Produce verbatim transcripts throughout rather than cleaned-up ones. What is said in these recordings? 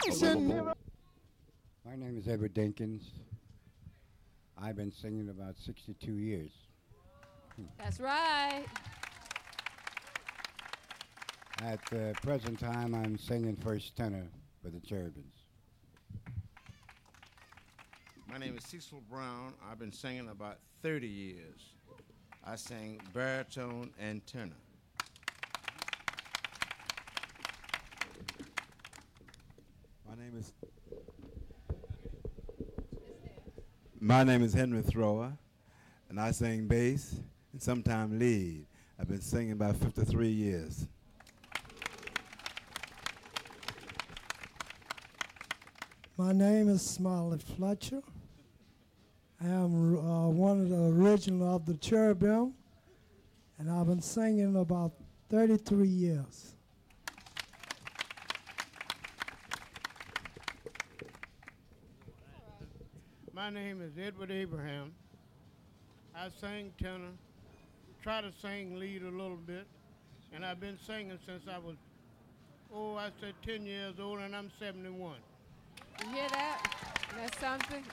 My name is Edward Dinkins. I've been singing about sixty-two years. That's right. At the present time, I'm singing first tenor for the Cherubins. My name is Cecil Brown. I've been singing about thirty years. I sing baritone and tenor. My name is My name is Henry Thrower, and I sing bass and sometimes lead. I've been singing about fifty-three years. My name is Smiley Fletcher. I am uh, one of the original of the Cherubim, and I've been singing about thirty-three years. My name is Edward Abraham. I sing tenor, try to sing lead a little bit, and I've been singing since I was, oh, I said ten years old, and I'm seventy-one. You hear that? That's something.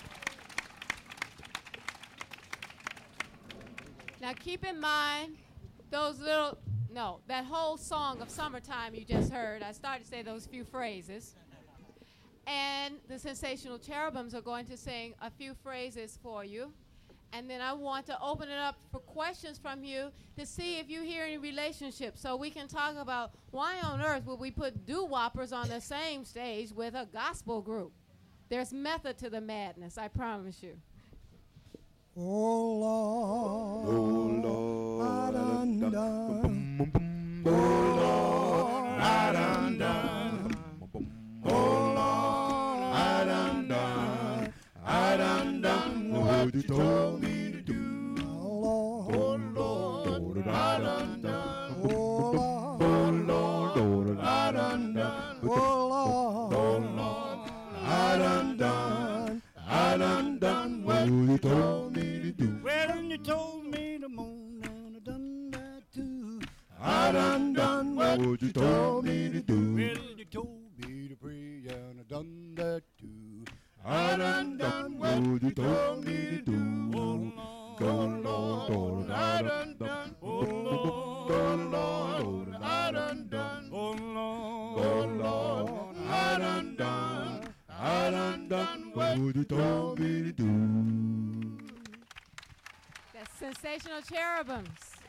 Now keep in mind those little, no, that whole song of Summertime you just heard, I started to say those few phrases. And the Sensational Cherubims are going to sing a few phrases for you. And then I want to open it up for questions from you to see if you hear any relationships. So we can talk about why on earth would we put doo-woppers on the same stage with a gospel group? There's method to the madness, I promise you. Oh, Lord. Oh, Lord. I done done. Oh, Lord. I done done. Oh, Lord. I done done. I done done what you told me to do. Oh, Oh, Lord. I done done. Lord. Oh, Lord. I done done. Oh, Lord. Oh, Lord. I done done. I done done what you told me to do. Well, you told me to moan, and I done that too. I done done what you told me to do. Well, you told me to pray, and I done that too. I done done what you told me to do. Oh, Lord, Lord, I done done. Oh, Lord, Lord, I done done. Oh, Lord, Lord, I done done. I done done what you told me to do. That's Sensational Cherubims.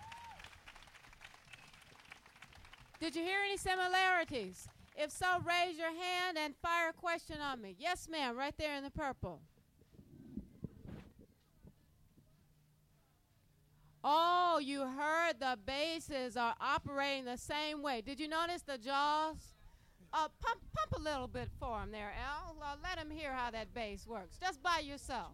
Did you hear any similarities? If so, raise your hand and fire a question on me. Yes, ma'am, right there in the purple. Oh, you heard the basses are operating the same way. Did you notice the jaws? Uh, pump, pump a little bit for him there, Al. Uh, let him hear how that bass works, just by yourself.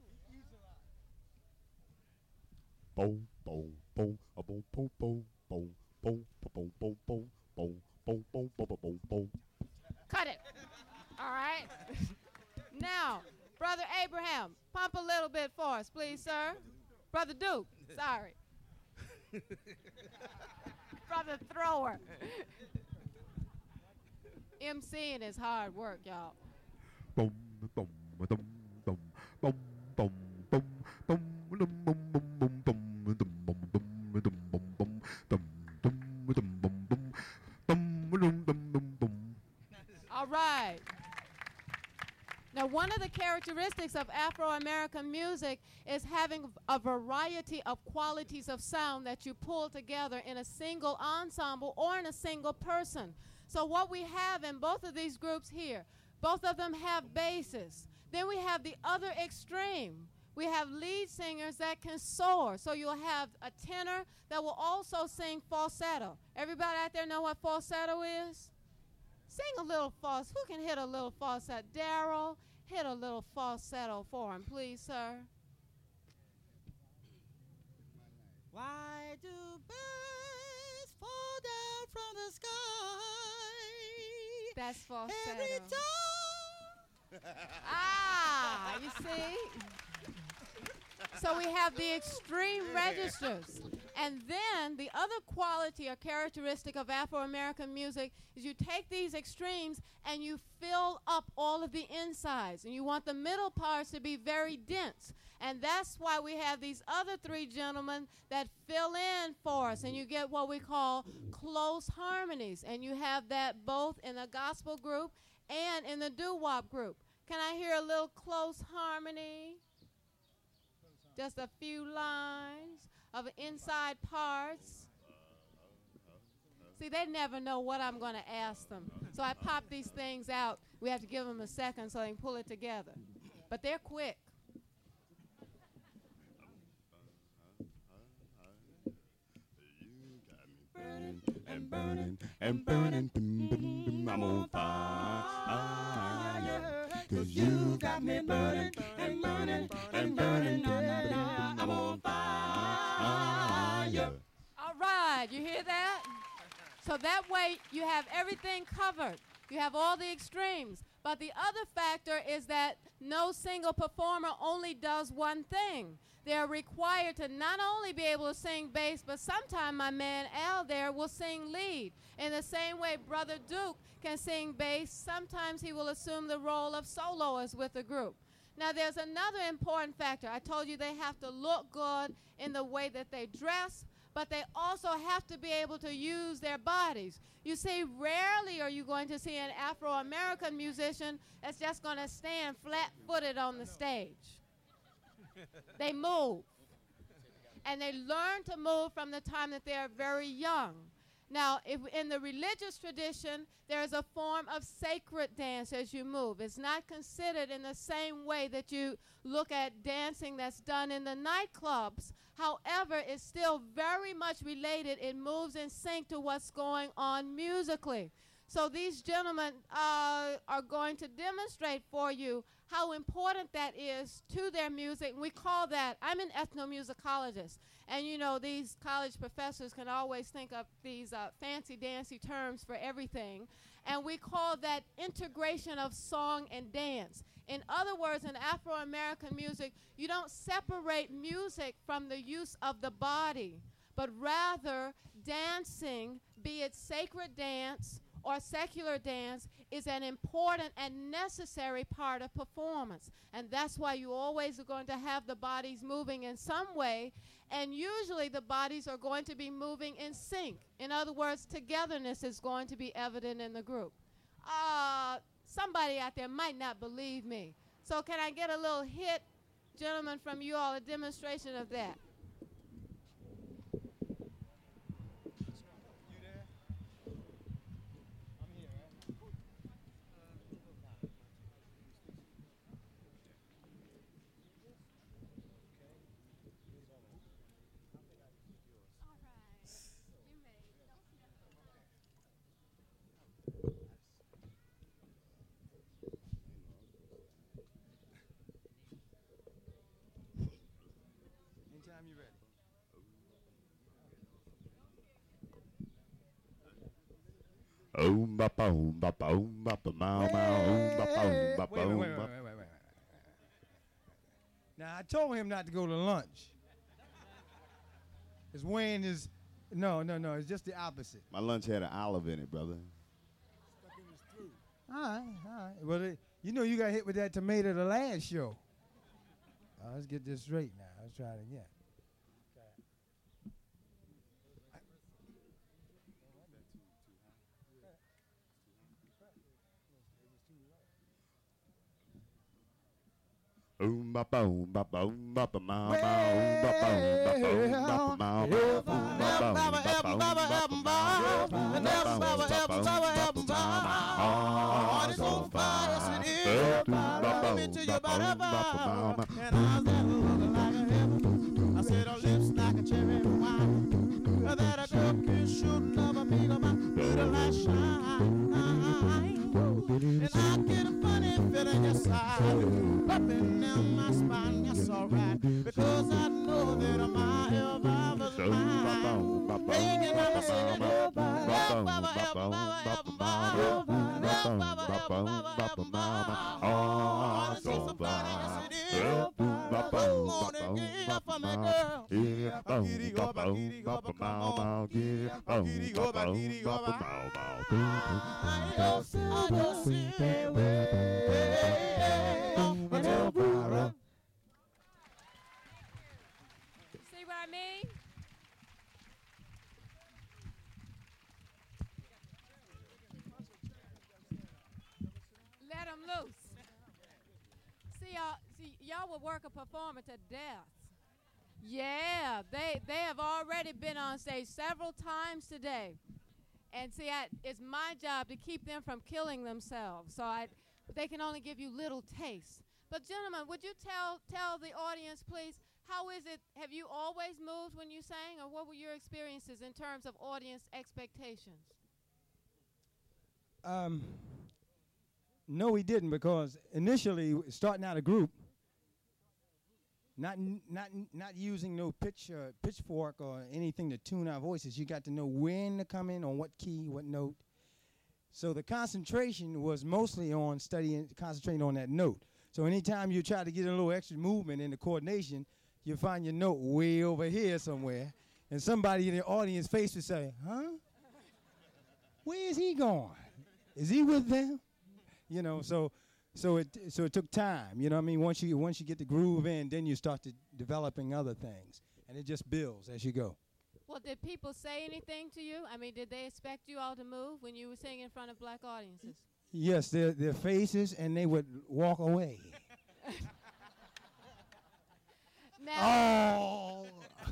Boom, boom, boom, a boom, boom, boom, boom, boom, boom, boom, boom, boom, boom, boom, boom, boom, boom. Cut it. All right. Now, Brother Abraham, pump a little bit for us, please, sir. Brother Duke, sorry. Brother Thrower. MCing is hard work, y'all. Boom, boom, boom, boom, boom, boom, boom, boom, boom, boom, boom, boom, boom. All right. Now, one of the characteristics of Afro-American music is having a variety of qualities of sound that you pull together in a single ensemble or in a single person. So what we have in both of these groups here, both of them have basses. Then we have the other extreme. We have lead singers that can soar. So you'll have a tenor that will also sing falsetto. Everybody out there know what falsetto is? Sing a little falsetto. Who can hit a little falsetto? Daryl, hit a little falsetto for him, please, sir. Why do birds fall down from the sky? That's falsetto. Every time. Ah, you see? So we have the extreme registers. And then the other quality or characteristic of Afro-American music is you take these extremes and you fill up all of the insides. And you want the middle parts to be very dense. And that's why we have these other three gentlemen that fill in for us. And you get what we call close harmonies. And you have that both in the gospel group and in the doo-wop group. Can I hear a little close harmony? Just a few lines of inside parts. See, they never know what I'm going to ask them. So I pop these things out. We have to give them a second so they can pull it together. But they're quick. Burning and burning and burning, boom, boom, boom, I'm on fire. Cause you got me burning and burning and burning, I'm on fire. All right, you hear that? So that way you have everything covered. You have all the extremes. But the other factor is that no single performer only does one thing. They're required to not only be able to sing bass, but sometimes my man Al there will sing lead. In the same way Brother Duke can sing bass, sometimes he will assume the role of soloist with the group. Now there's another important factor. I told you they have to look good in the way that they dress, but they also have to be able to use their bodies. You see, rarely are you going to see an Afro-American musician that's just going to stand flat-footed on the stage. They move. And they learn to move from the time that they are very young. Now, if in the religious tradition, there is a form of sacred dance as you move. It's not considered in the same way that you look at dancing that's done in the nightclubs. However, it's still very much related. It moves in sync to what's going on musically. So these gentlemen uh, are going to demonstrate for you how important that is to their music. We call that, I'm an ethnomusicologist. And you know, these college professors can always think of these uh, fancy dancy terms for everything. And we call that integration of song and dance. In other words, in Afro-American music, you don't separate music from the use of the body, but rather dancing, be it sacred dance or secular dance, is an important and necessary part of performance. And that's why you always are going to have the bodies moving in some way, and usually the bodies are going to be moving in sync. In other words, togetherness is going to be evident in the group. Uh, somebody out there might not believe me. So can I get a little hit, gentlemen, from you all, a demonstration of that? Anytime you're ready. Oom ba ba oom ba ba oom ba ba ma ma oom ba ba oom ba ba Wait, wait, oom wait, ba. wait, wait, wait, wait. Now I told him not to go to lunch. His Wayne is, no, no, no. It's just the opposite. My lunch had an olive in it, brother. All right, all right. Well, it, you know you got hit with that tomato the last show. Uh, let's get this straight now. Let's try it again. Oom ba ba oom ba ba oom ba ba ma ma oom ba ba oom ba ba oom ba ba ma ma oom ba ba oom ba ba oom ba ba oom ba ba oom ba ba ma ma. Heart is on fire, yes it is. Let me tell you about it. And eyes that look like a heaven. I said her lips like a cherry wine. That a girl can shoot never make my little light shine. And I get a funny feeling, yes I do, up and down my spine, yes alright, because I know that my elbow is mine. Hey, and I'm singing elbow, elbow, elbow, elbow, oh, it's so funny, yes it is. Come on and give for me, girl. Yeah, Giddy go, giddy go, giddy go ba giddy go ba. I don't see the way. See what I mean? Let them loose. See, y'all, see, y'all will work a performer to death. Yeah, they they have already been on stage several times today. And see, I, it's my job to keep them from killing themselves. So I, they can only give you little taste. But gentlemen, would you tell tell the audience, please, how is it, have you always moved when you sang, or what were your experiences in terms of audience expectations? Um, no, we didn't, because initially, w- starting out a group, not n- not n- not using no pitch uh, pitchfork or anything to tune our voices. You got to know when to come in, on what key, what note. So the concentration was mostly on studying, concentrating on that note. So anytime you try to get a little extra movement in the coordination, you find your note way over here somewhere, and somebody in the audience face would say, "Huh? Where is he going? Is he with them?" You know, so so it so it took time. You know what I mean? Once you once you get the groove in, then you start to developing other things, and it just builds as you go. Well, did people say anything to you? I mean, did they expect you all to move when you were singing in front of black audiences? Yes, their their faces, and they would walk away. Now, Oh.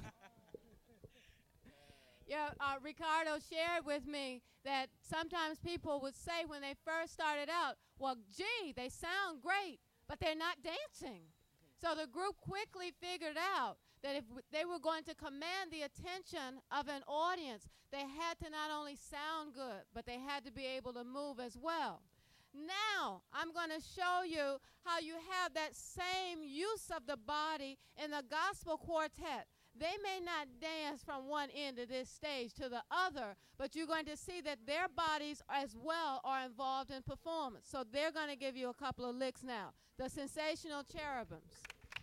yeah, uh, Ricardo shared with me that sometimes people would say when they first started out, well, gee, they sound great, but they're not dancing. So the group quickly figured out that if w- they were going to command the attention of an audience, they had to not only sound good, but they had to be able to move as well. Now, I'm going to show you how you have that same use of the body in the gospel quartet. They may not dance from one end of this stage to the other, but you're going to see that their bodies as well are involved in performance. So they're going to give you a couple of licks now. The Sensational Cherubims.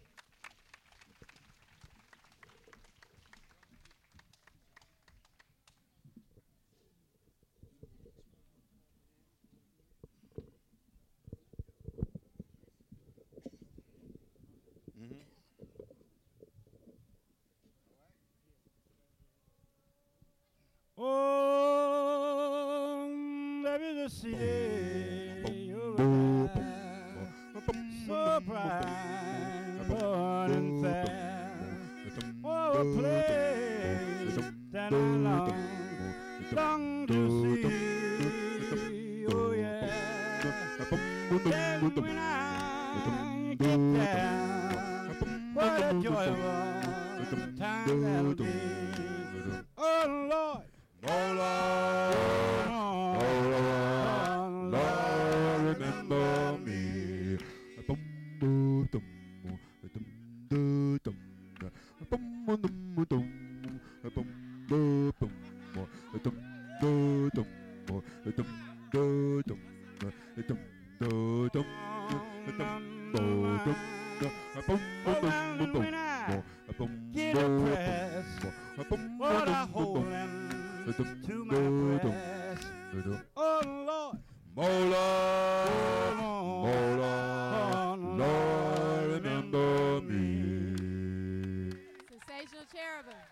Oh, baby, the city, you're so bright, born and fair. Oh, a place that I long, long to see. Oh, yeah. Then when I get there, what a joyful time that'll be. Oh, Lord. Oh Lord, oh Lord, Lord, remember me. Bum, boo, dum, dum, doo, dum, bum, bum, dum, dum, bum, boo, bum, dum, doo, dum, dum, doo, dum, dum, doo, dum, dum, doo, dum, bum, bum, bum, bum, bum, Get oppressed, what I hold them to my breast. Oh, Lord. Oh Lord, oh Lord, Lord, remember me. Sensational Cherubims.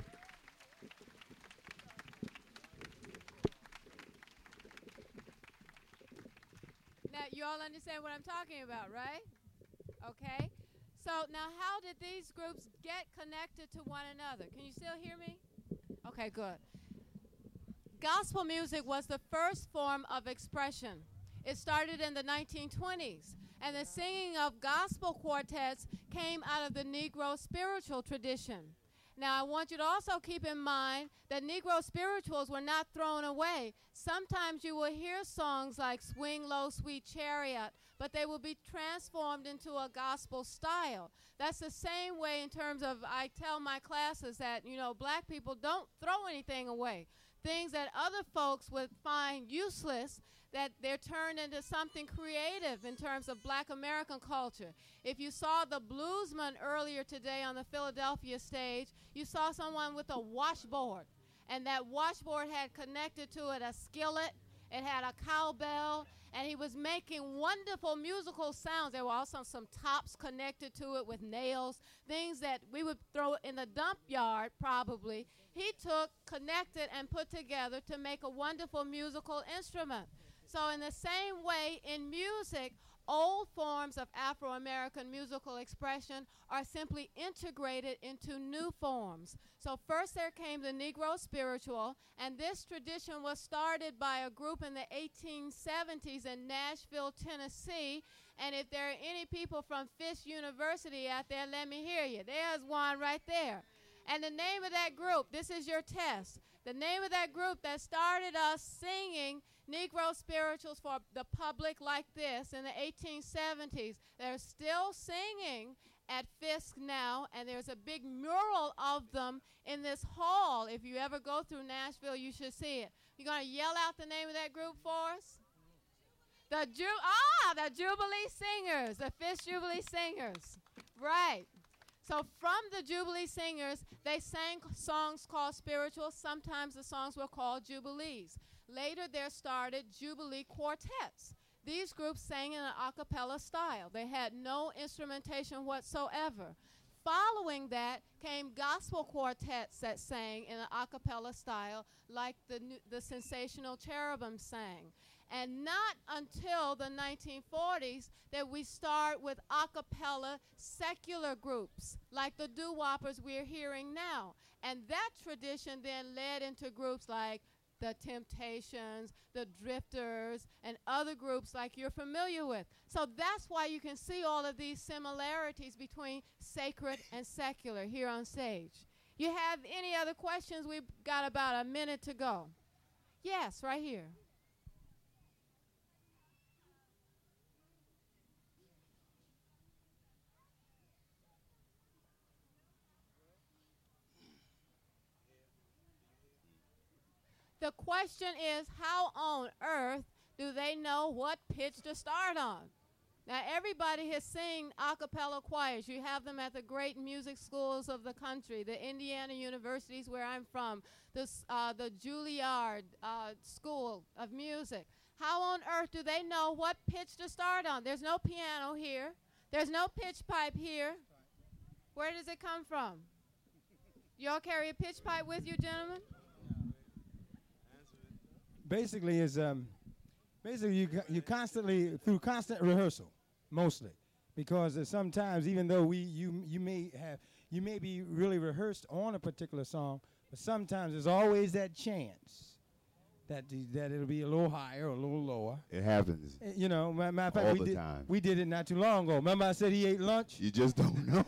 Now, you all understand what I'm talking about, right? Okay. So now how did these groups get connected to one another? Can you still hear me? Okay, good. Gospel music was the first form of expression. It started in the nineteen twenties, and the singing of gospel quartets came out of the Negro spiritual tradition. Now, I want you to also keep in mind that Negro spirituals were not thrown away. Sometimes you will hear songs like Swing Low, Sweet Chariot, but they will be transformed into a gospel style. That's the same way in terms of, I tell my classes that, you know, black people don't throw anything away. Things that other folks would find useless, that they're turned into something creative in terms of black American culture. If you saw the bluesman earlier today on the Philadelphia stage, you saw someone with a washboard. and that washboard had connected to it a skillet. It had a cowbell, and he was making wonderful musical sounds. There were also some tops connected to it with nails, things that we would throw in the dump yard probably. He took, connected, and put together to make a wonderful musical instrument. So in the same way, in music, old forms of Afro-American musical expression are simply integrated into new forms. So first there came the Negro spiritual, and this tradition was started by a group in the eighteen seventies in Nashville, Tennessee. And if there are any people from Fisk University out there, let me hear you. There's one right there. And the name of that group, this is your test. The name of that group that started us singing Negro spirituals for the public like this in the eighteen seventies, they're still singing at Fisk now, and there's a big mural of them in this hall. If you ever go through Nashville, you should see it. You're going to yell out the name of that group for us? The Ju- ah, the Jubilee Singers, the Fisk Jubilee Singers. Right. So from the Jubilee Singers, they sang songs called spirituals. Sometimes the songs were called Jubilees. Later, there started Jubilee quartets. These groups sang in an a cappella style. They had no instrumentation whatsoever. Following that came gospel quartets that sang in an a cappella style, like the, the Sensational Cherubim sang. And not until the nineteen forties that we start with a cappella secular groups, like the doo-woppers we're hearing now. And that tradition then led into groups like the Temptations, the Drifters, and other groups like you're familiar with. So that's why you can see all of these similarities between sacred and secular here on stage. You have any other questions? We've got about a minute to go. Yes, right here. The question is, how on earth do they know what pitch to start on? Now, everybody has seen a cappella choirs. You have them at the great music schools of the country, the Indiana universities where I'm from, this, uh, the Juilliard uh, School of Music. How on earth do they know what pitch to start on? There's no piano here. There's no pitch pipe here. Where does it come from? You all carry a pitch pipe with you, gentlemen? Basically, is um, basically you co- you constantly through constant rehearsal, mostly, because uh, sometimes even though we you you may have you may be really rehearsed on a particular song, but sometimes there's always that chance that the, that it'll be a little higher or a little lower. It happens. Uh, you know, ma- matter of fact, all we the did time. we did it not too long ago. Remember, I said he ate lunch. You just don't know.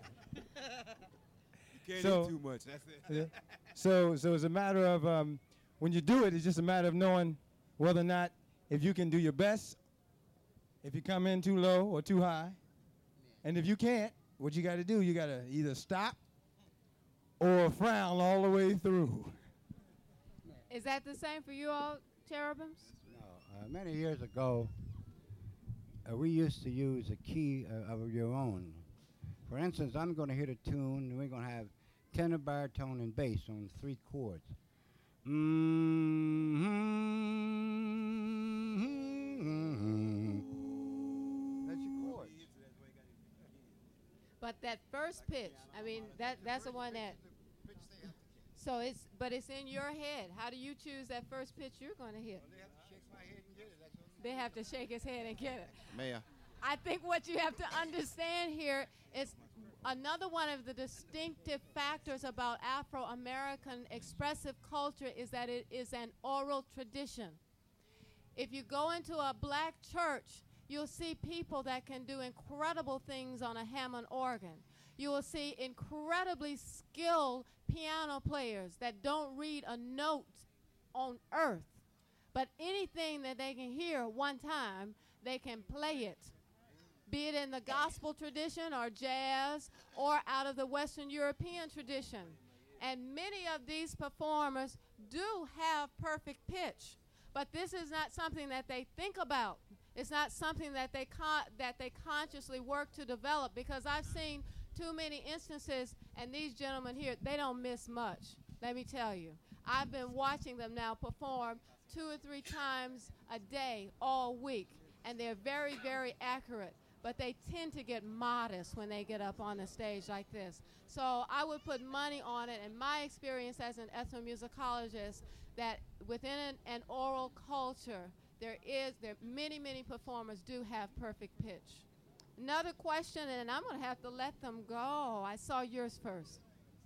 Can't So- eat too much. That's it. Yeah. So so it's a matter of um, when you do it, it's just a matter of knowing whether or not if you can do your best, if you come in too low or too high, and if you can't, what you got to do, you got to either stop or frown all the way through. Is that the same for you all, cherubims? No, uh, many years ago, uh, we used to use a key uh, of your own. For instance, I'm going to hit a tune, and we're going to have tenor, baritone, and bass on three chords. Mm-hmm. That's your chord. But that first pitch, I mean, that that's the one that. So it's, but it's in your head. How do you choose that first pitch you're going to hit? They have to shake his head and get it. Mayor. I think what you have to understand here is another one of the distinctive factors about Afro-American expressive culture is that it is an oral tradition. If you go into a black church, you'll see people that can do incredible things on a Hammond organ. You will see incredibly skilled piano players that don't read a note on earth. But anything that they can hear one time, they can play it. Be it in the gospel tradition or jazz or out of the Western European tradition. And many of these performers do have perfect pitch. But this is not something that they think about. It's not something that they con- that they consciously work to develop, because I've seen too many instances, and these gentlemen here, they don't miss much, let me tell you. I've been watching them now perform two or three times a day all week, and they're very, very accurate. But they tend to get modest when they get up on a stage like this. So I would put money on it, and my experience as an ethnomusicologist, that within an, an oral culture, there is, there many, many performers do have perfect pitch. Another question, and I'm going to have to let them go. I saw yours first.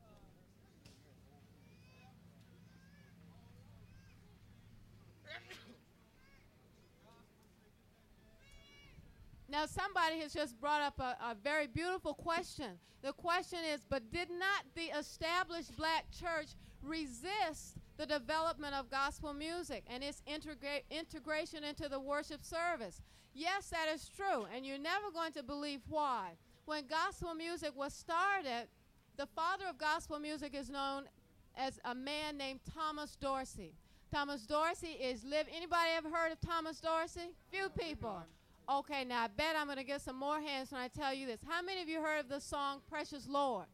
Now, somebody has just brought up a, a very beautiful question. The question is, but did not the established black church resist the development of gospel music and its integra- integration into the worship service? Yes, that is true, and you're never going to believe why. When gospel music was started, the father of gospel music is known as a man named Thomas Dorsey. Thomas Dorsey is live. Anybody ever heard of Thomas Dorsey? Few people. Okay, now I bet I'm going to get some more hands when I tell you this. How many of you heard of the song Precious Lord?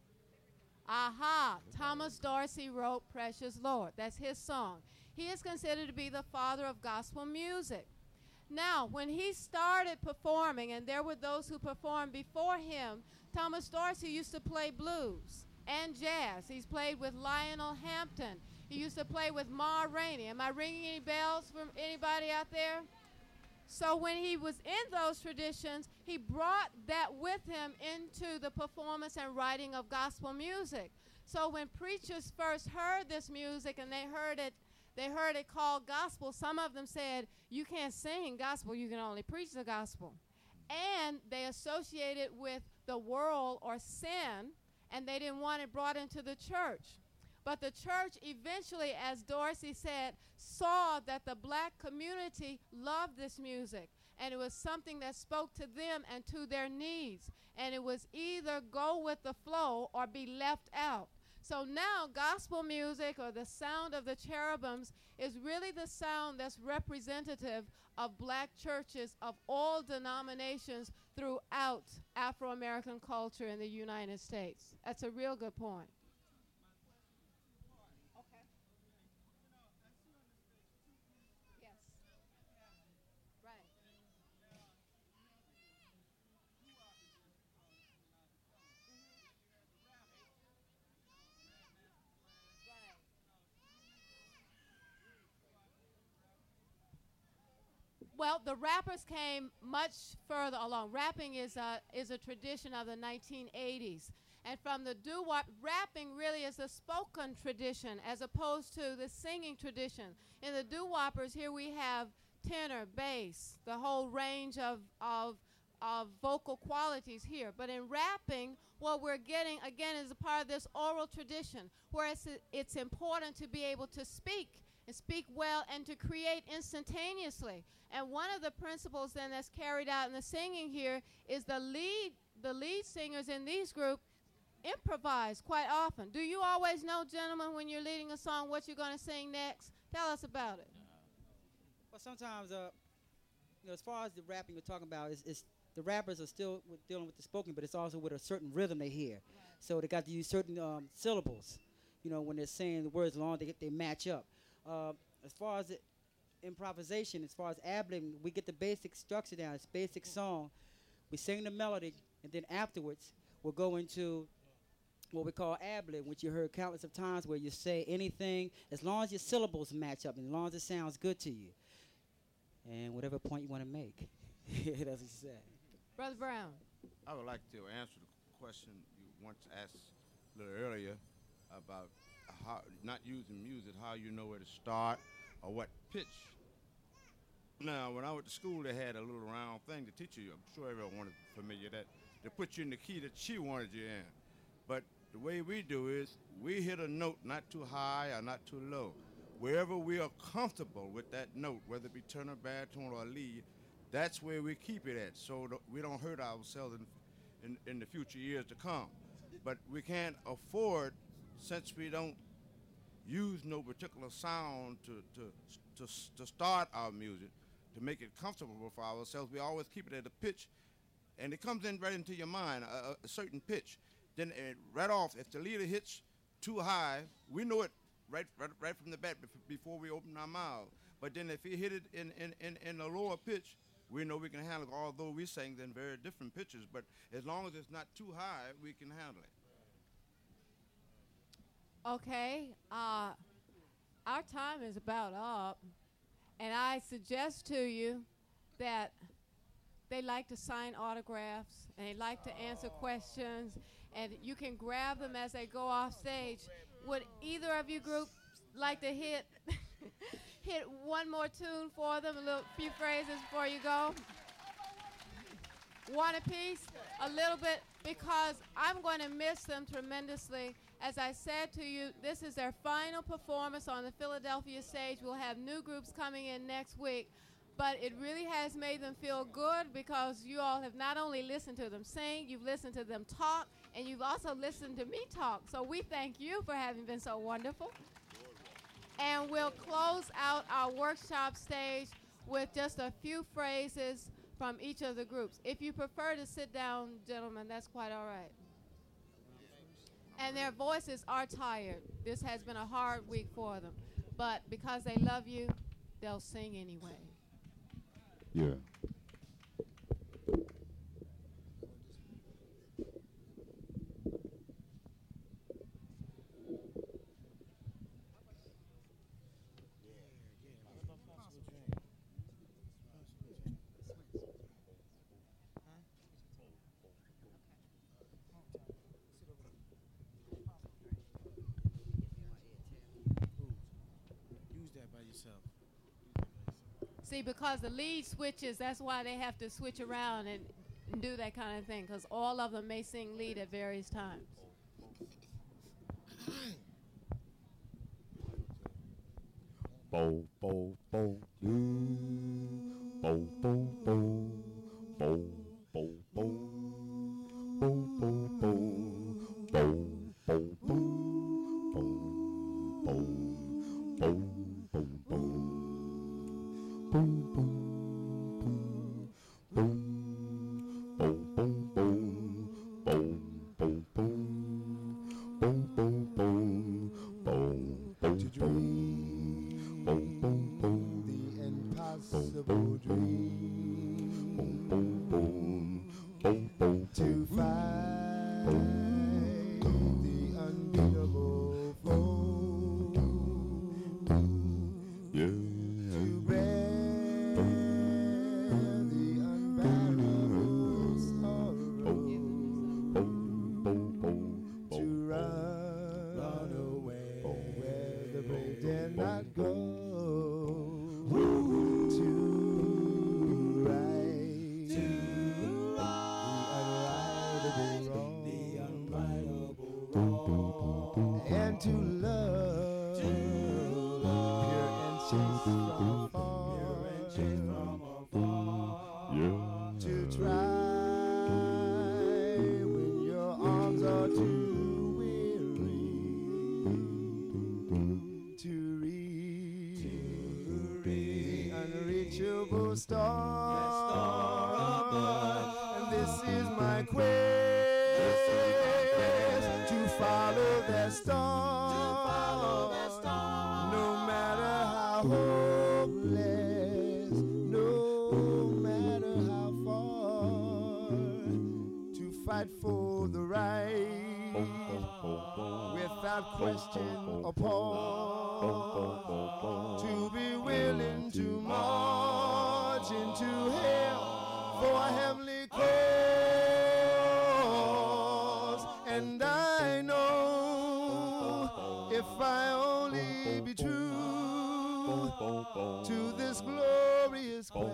Aha, Thomas Dorsey wrote Precious Lord. That's his song. He is considered to be the father of gospel music. Now, when he started performing, and there were those who performed before him, Thomas Dorsey used to play blues and jazz. He's played with Lionel Hampton. He used to play with Ma Rainey. Am I ringing any bells from anybody out there? So when he was in those traditions, he brought that with him into the performance and writing of gospel music. So when preachers first heard this music and they heard it, they heard it called gospel, some of them said, you can't sing gospel, you can only preach the gospel. And they associated it with the world or sin, and they didn't want it brought into the church. But the church eventually, as Dorsey said, saw that the black community loved this music, and it was something that spoke to them and to their needs. And it was either go with the flow or be left out. So now gospel music, or the sound of the cherubims, is really the sound that's representative of black churches of all denominations throughout Afro-American culture in the United States. That's a real good point. Well, the rappers came much further along. Rapping is a, is a tradition of the nineteen eighties. And from the doo-wop, rapping really is a spoken tradition as opposed to the singing tradition. In the doo-woppers, here we have tenor, bass, the whole range of, of, of vocal qualities here. But in rapping, what we're getting, again, is a part of this oral tradition, where it's, it's important to be able to speak and speak well and to create instantaneously. And one of the principles then that's carried out in the singing here is the lead, the lead singers in these groups improvise quite often. Do you always know, gentlemen, when you're leading a song, what you're going to sing next? Tell us about it. Well, sometimes, uh, you know, as far as the rapping you're talking about, it's, it's the rappers are still with dealing with the spoken, but it's also with a certain rhythm they hear. Right. So they got to use certain um, syllables, you know, when they're saying the words along, they get they match up. Uh, as far as the improvisation, as far as ad-libbing, we get the basic structure down. It's basic song. We sing the melody, and then afterwards we'll go into what we call ad-lib, which you heard countless of times, where you say anything as long as your syllables match up and as long as it sounds good to you. And whatever point you want to make. That's what you say. Brother Brown. I would like to answer the question you once asked a little earlier about how not using music, how you know where to start or what pitch. Now, when I went to school, they had a little round thing to teach you. I'm sure everyone is familiar that they put you in the key that she wanted you in. But the way we do is we hit a note not too high or not too low. Wherever we are comfortable with that note, whether it be tenor, baritone, or lead, that's where we keep it at, so that we don't hurt ourselves in, in, in the future years to come. But we can't afford, since we don't use no particular sound to, to, to, to start our music, to make it comfortable for ourselves, we always keep it at a pitch, and it comes in right into your mind, a, a certain pitch. Then uh, right off, if the leader hits too high, we know it right, right, right from the bat bef- before we open our mouths. But then if he hit it in, in, in, in a lower pitch, we know we can handle it, although we sing in very different pitches. But as long as it's not too high, we can handle it. Okay, uh, our time is about up, and I suggest to you that they like to sign autographs, and they like to answer questions, and you can grab them as they go off stage. Would either of you groups like to hit hit one more tune for them, a little few phrases before you go? One apiece, a little bit, because I'm going to miss them tremendously. As I said to you, this is their final performance on the Philadelphia stage. We'll have new groups coming in next week, but it really has made them feel good because you all have not only listened to them sing, you've listened to them talk, and you've also listened to me talk. So we thank you for having been so wonderful. And we'll close out our workshop stage with just a few phrases from each of the groups. If you prefer to sit down, gentlemen, that's quite all right. And their voices are tired. This has been a hard week for them. But because they love you, they'll sing anyway. Yeah. See, because the lead switches, that's why they have to switch around and, and do that kind of thing, because all of them may sing lead at various times. Bo, bo, bo, you. Bo, bo, bo. Bo, bo, bo. Bo, bo, bo. Bo, bo, bo. Bo, bo, bo, bo, bo. Boom, boom, boom, boom, boom, boom, boom, boom, boom, boom, boom, boom, boom, boom, boom, to dream, boom, boom, boom, the impossible dream, boom, boom, boom, boom, boom, to find the unbeatable foe, yeah. To love, pure and chaste from afar, to try when your arms are too weary, to reach the unreachable star above. And this is my quest, to follow that star. Hopeless, no matter how far, to fight for the right, without question or pause, to be willing to march into hell for a heavenly cause. And I know if I only be true to this glorious quest,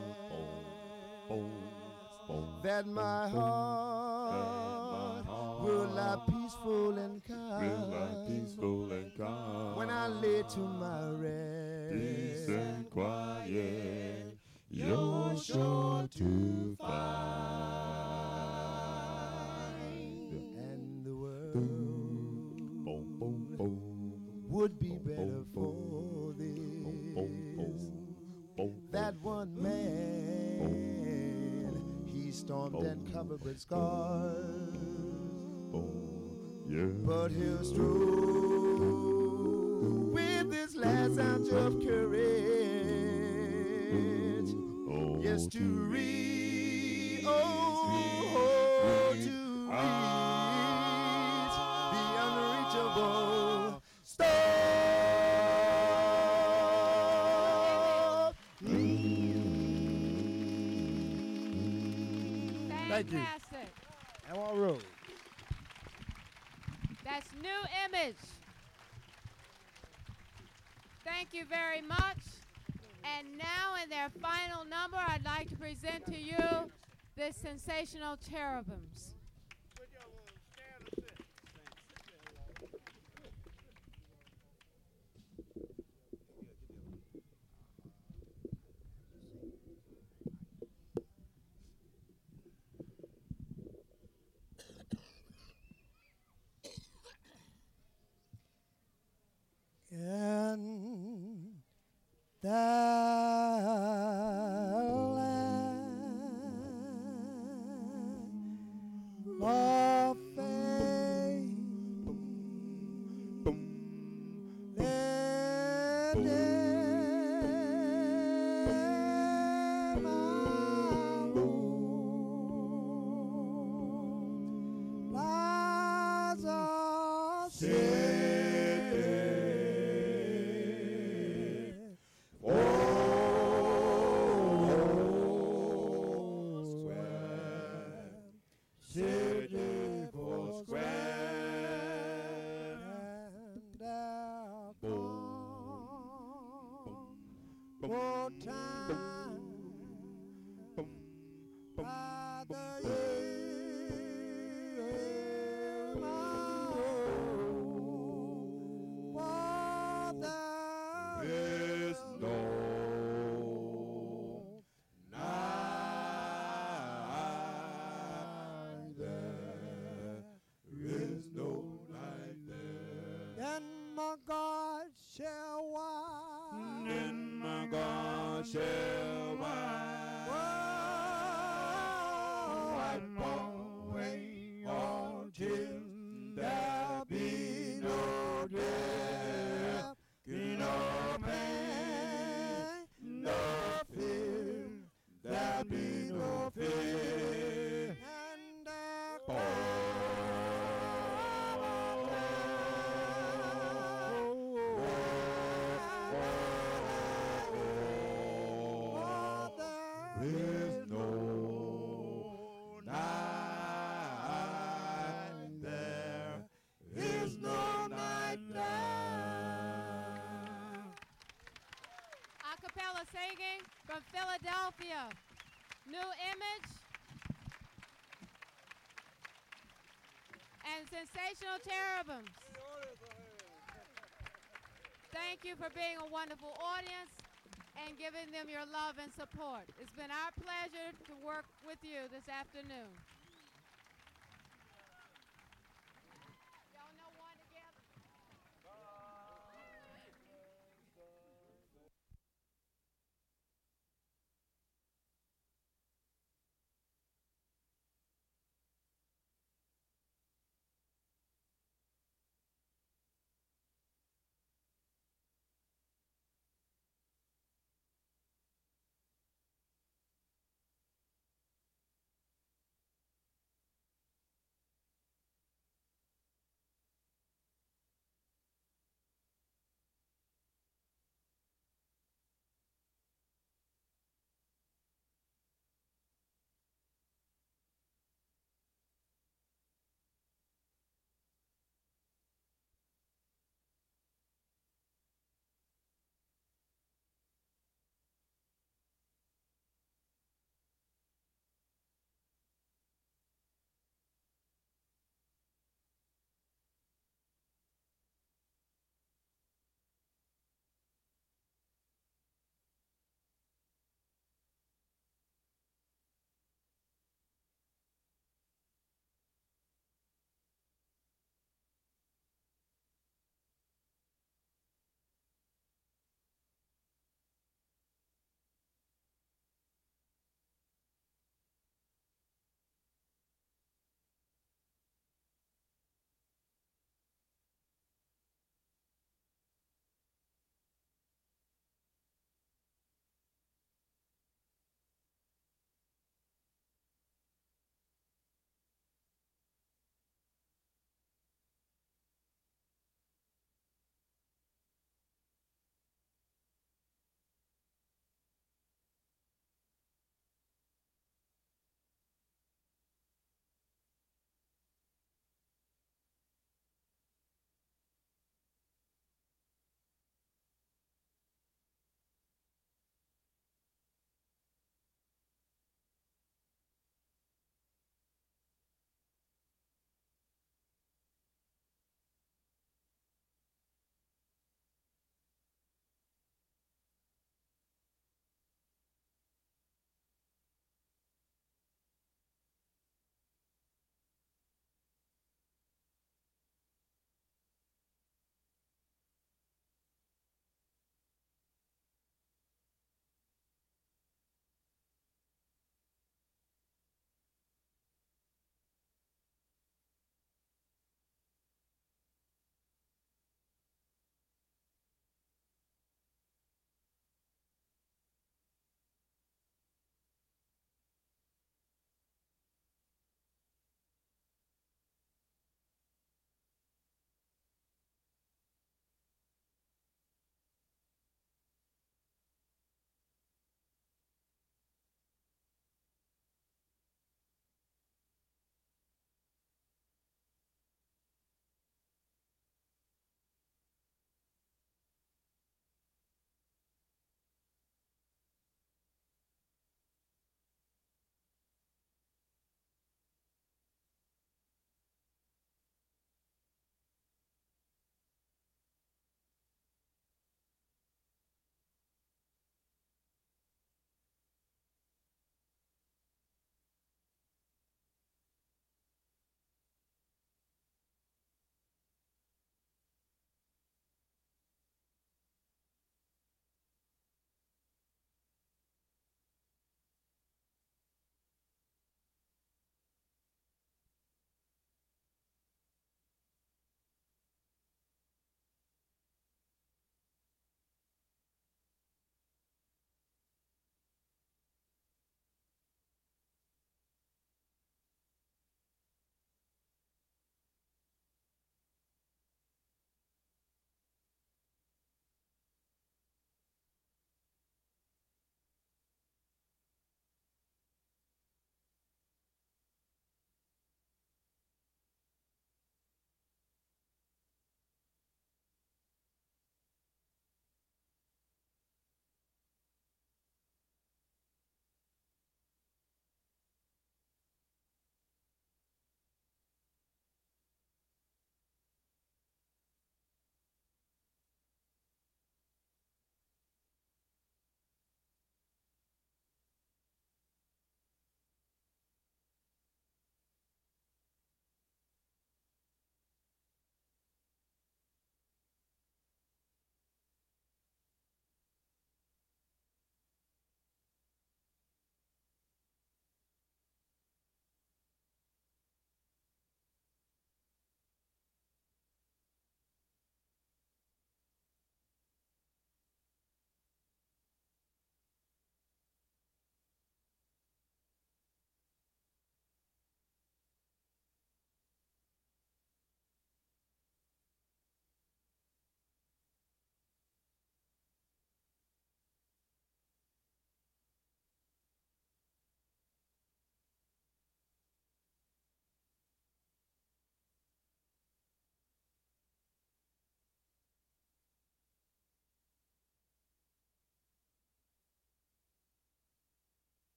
that my heart will lie peaceful and calm when I lay to my rest. Peace and quiet, you're sure to find, and the world would be better for this. That one man, he stormed and covered with scars, but he'll stroll last ounce of courage. Yes, to reach, oh, to reach the unreachable star. Thank you. Fantastic. And one road. That's New Image. Thank you very much. And now in their final number, I'd like to present to you the Sensational Cherubims. In the land of faith, let it my Lord lies a for time by the year, my for there is no night there, is no night there. Then my God shall wipe, then my God shall wipe away all tears. There'll be no death, no pain, no fear. There'll be no fear. And the There's no night there. Is no night there. A cappella singing from Philadelphia. New Image and Sensational Cherubims. Thank you for being a wonderful audience and giving them your love and support. It's been our pleasure to work with you this afternoon.